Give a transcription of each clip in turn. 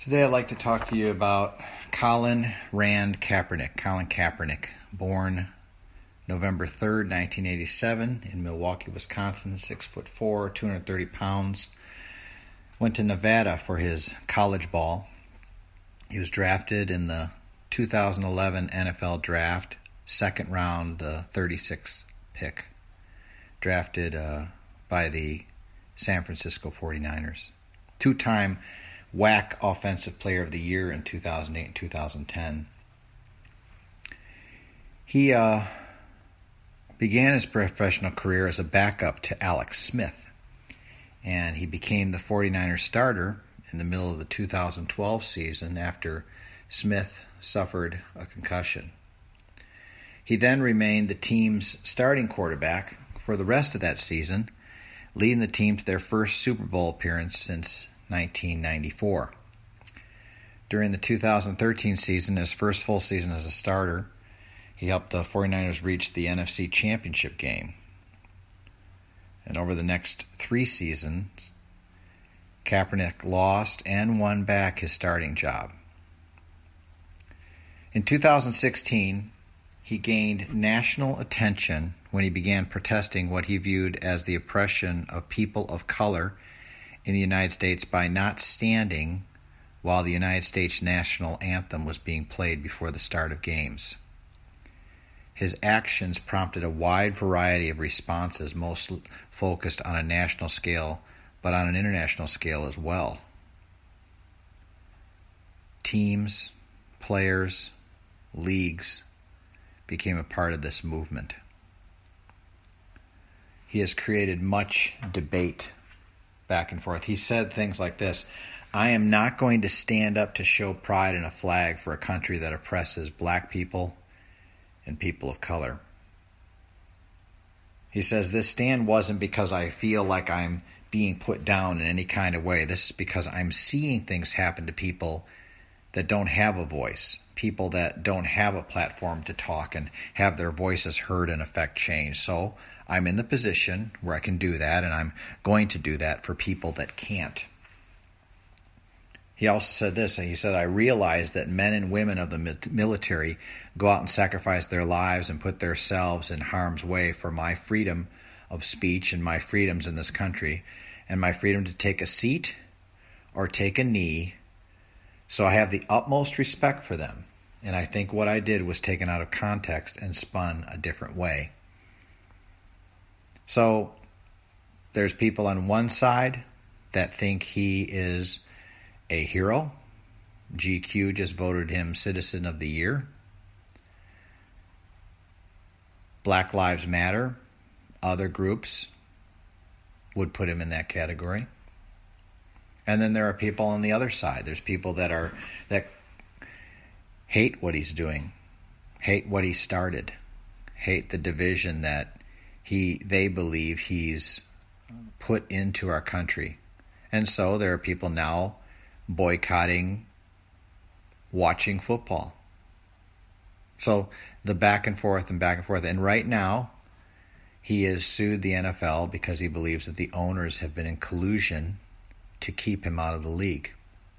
Today I'd like to talk to you about Colin Rand Kaepernick. Colin Kaepernick, born November 3rd, 1987 in Milwaukee, Wisconsin, 6'4", 230 pounds. Went to Nevada for his college ball. He was drafted in the 2011 NFL Draft, second round, 36th pick. Drafted by the San Francisco 49ers. Two-time WAC Offensive Player of the Year in 2008 and 2010. He began his professional career as a backup to Alex Smith, and he became the 49ers starter in the middle of the 2012 season after Smith suffered a concussion. He then remained the team's starting quarterback for the rest of that season, leading the team to their first Super Bowl appearance since 1994. During the 2013 season, his first full season as a starter, he helped the 49ers reach the NFC Championship game. And over the next 3 seasons, Kaepernick lost and won back his starting job. In 2016, he gained national attention when he began protesting what he viewed as the oppression of people of color in the United States by not standing while the United States national anthem was being played before the start of games. His actions prompted a wide variety of responses, most focused on a national scale, but on an international scale as well. Teams, players, leagues became a part of this movement. He has created much debate back and forth. He said things like this: "I am not going to stand up to show pride in a flag for a country that oppresses black people and people of color." He says, "This stand wasn't because I feel like I'm being put down in any kind of way. This is because I'm seeing things happen to people that don't have a voice, people that don't have a platform to talk and have their voices heard and affect change. So I'm in the position where I can do that, and I'm going to do that for people that can't." He also said this, he said, "I realize that men and women of the military go out and sacrifice their lives and put themselves in harm's way for my freedom of speech and my freedoms in this country, and my freedom to take a seat or take a knee. So I have the utmost respect for them, and I think what I did was taken out of context and spun a different way." So there's people on one side that think he is a hero. GQ just voted him Citizen of the Year. Black Lives Matter, other groups would put him in that category. And then there are people on the other side. There's people that hate what he's doing, hate what he started, hate the division that they believe he's put into our country. And so there are people now boycotting watching football. So the back and forth. And right now, he has sued the NFL because he believes that the owners have been in collusion to keep him out of the league.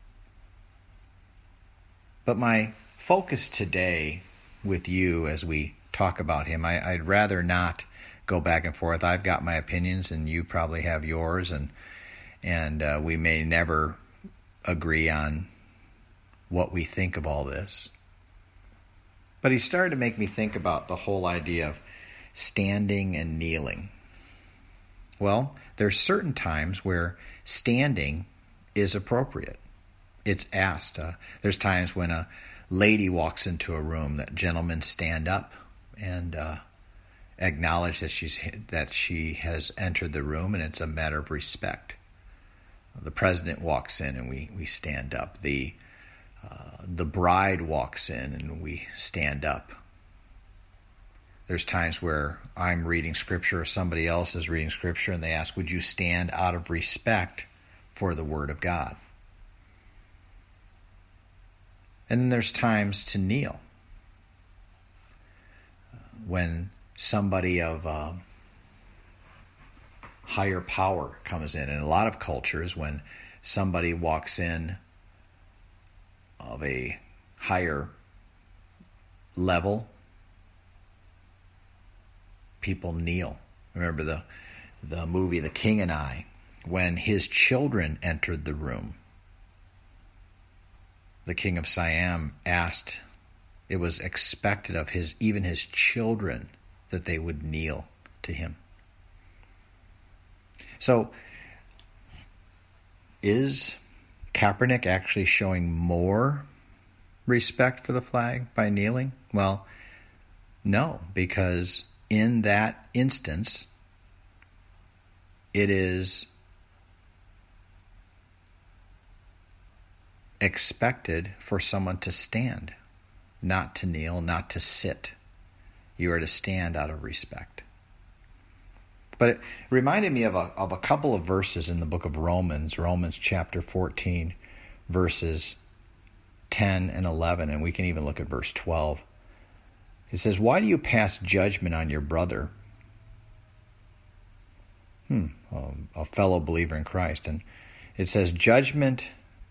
But my focus today with you as we talk about him, I'd rather not go back and forth. I've got my opinions and you probably have yours, and we may never agree on what we think of all this. But he started to make me think about the whole idea of standing and kneeling. Well, there's certain times where standing is appropriate. It's asked. There's times when a lady walks into a room that gentlemen stand up and acknowledge that she has entered the room, and it's a matter of respect. The president walks in and we stand up. The bride walks in and we stand up. There's times where I'm reading scripture or somebody else is reading scripture and they ask, "Would you stand out of respect for the word of God?" And then there's times to kneel. When somebody of higher power comes in. In a lot of cultures, when somebody walks in a higher level, people kneel. Remember the movie The King and I, when his children entered the room, the king of Siam asked, it was expected of even his children, that they would kneel to him. So, is Kaepernick actually showing more respect for the flag by kneeling? Well, no, because in that instance, it is expected for someone to stand, not to kneel, not to sit. You are to stand out of respect. But it reminded me of a couple of verses in the book of Romans chapter 14, verses 10 and 11, and we can even look at verse 12. It says, "Why do you pass judgment on your brother?" A fellow believer in Christ. And it says, judgment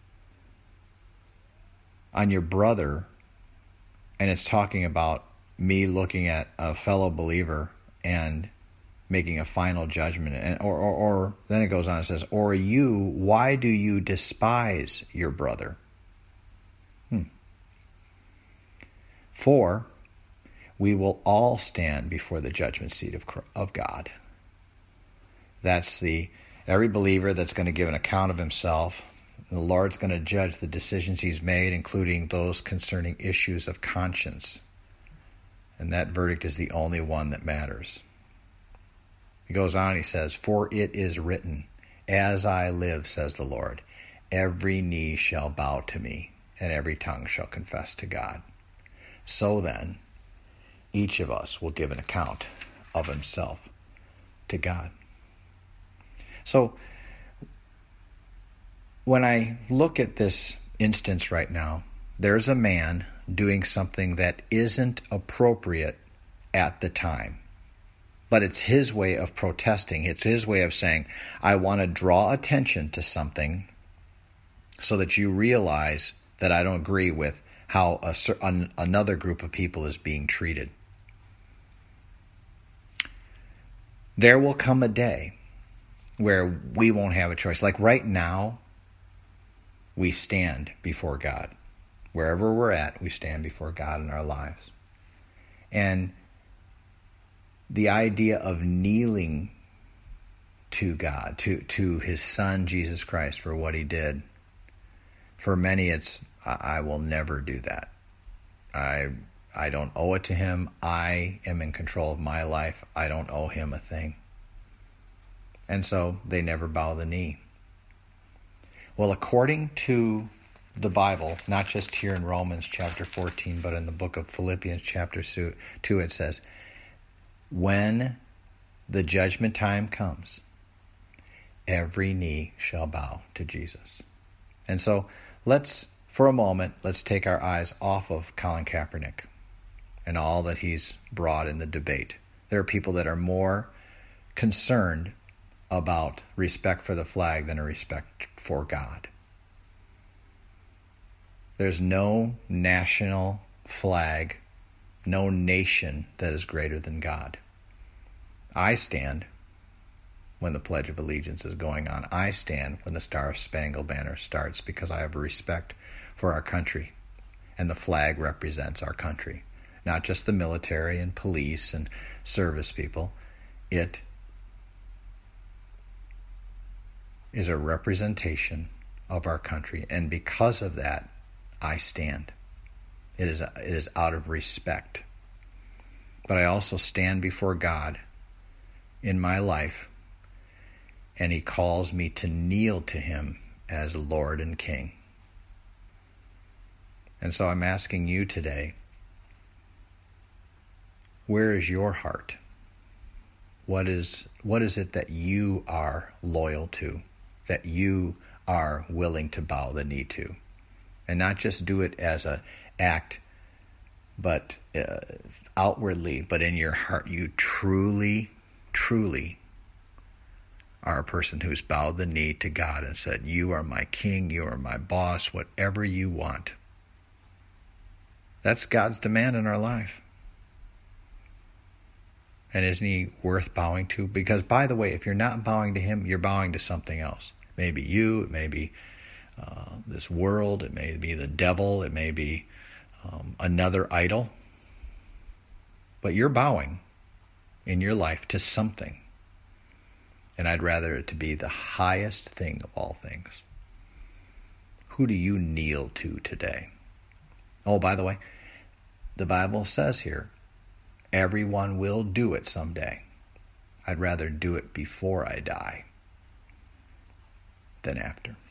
on your brother, and it's talking about me looking at a fellow believer and making a final judgment. And or then it goes on, it says, "Or you, why do you despise your brother? For we will all stand before the judgment seat of God." That's every believer that's going to give an account of himself. The Lord's going to judge the decisions he's made, including those concerning issues of conscience. And that verdict is the only one that matters. He goes on, he says, "For it is written, as I live, says the Lord, every knee shall bow to me, and every tongue shall confess to God." So then, each of us will give an account of himself to God. So, when I look at this instance right now, there's a man doing something that isn't appropriate at the time. But it's his way of protesting. It's his way of saying, I want to draw attention to something so that you realize that I don't agree with how another group of people is being treated. There will come a day where we won't have a choice. Like right now, we stand before God. Wherever we're at, we stand before God in our lives. And the idea of kneeling to God, to his Son, Jesus Christ, for what he did, for many it's, I will never do that. I don't owe it to him. I am in control of my life. I don't owe him a thing. And so they never bow the knee. Well, according to the Bible, not just here in Romans chapter 14, but in the book of Philippians chapter 2, it says, when the judgment time comes, every knee shall bow to Jesus. And so for a moment, let's take our eyes off of Colin Kaepernick and all that he's brought in the debate. There are people that are more concerned about respect for the flag than a respect for God. There's no national flag, no nation that is greater than God. I stand when the Pledge of Allegiance is going on. I stand when the Star-Spangled Banner starts because I have a respect for our country. And the flag represents our country. Not just the military and police and service people. It is a representation of our country. And because of that, I stand. It is out of respect. But I also stand before God in my life, and he calls me to kneel to him as Lord and King. And so I'm asking you today, where is your heart? What is it that you are loyal to, that you are willing to bow the knee to? And not just do it as an act, but outwardly, but in your heart, you truly are a person who's bowed the knee to God and said, you are my king, you are my boss, whatever you want, That's God's demand in our life. And isn't he worth bowing to? Because, by the way, if you're not bowing to him, you're bowing to something else. It may be you, it may be this world, it may be the devil, it may be another idol. But you're bowing in your life to something. And I'd rather it to be the highest thing of all things. Who do you kneel to today? Oh, by the way, the Bible says here, everyone will do it someday. I'd rather do it before I die than after.